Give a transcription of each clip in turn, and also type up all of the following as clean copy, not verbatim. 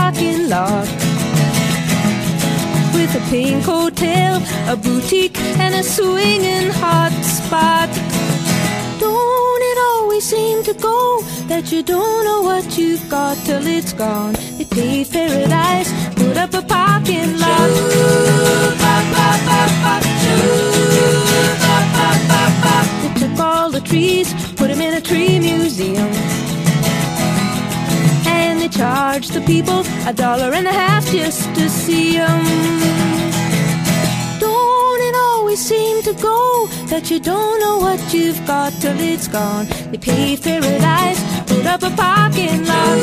parking lot. With a pink hotel, a boutique, and a swinging hot spot. Don't it always seem to go that you don't know what you've got till it's gone? They paved paradise, put up a parking lot. They took all the trees, put them in a tree museum, and they charged the people $1.50 just to see them. Don't it always seem to go that you don't know what you've got till it's gone? They paved paradise, put up a parking lot.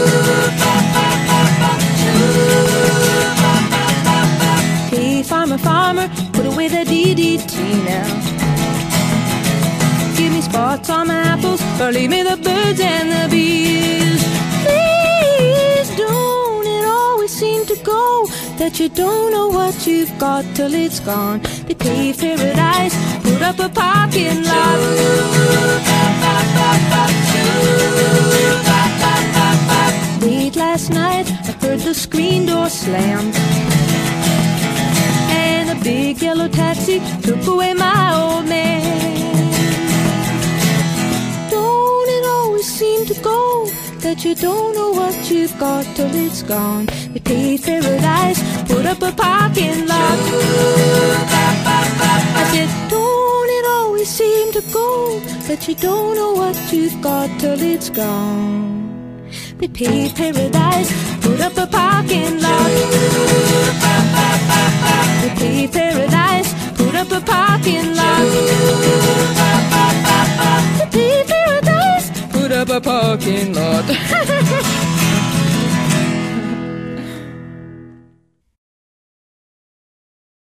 Hey, farmer, farmer, put away the DDT now. Give me spots on my apples, or leave me the birds and the bees. Please, don't it always seem to go that you don't know what you've got till it's gone? They paved paradise, put up a parking lot. Late last night, I heard the screen door slam, and a big yellow taxi took away my old man. Don't it always seem to go that you don't know what you've got till it's gone? They paved paradise, put up a parking lot. I said, don't it always seem to go that you don't know what you've got till it's gone? They paved paradise, put up a parking lot. They paved paradise, put up a parking lot. They paved paradise, put up a parking lot.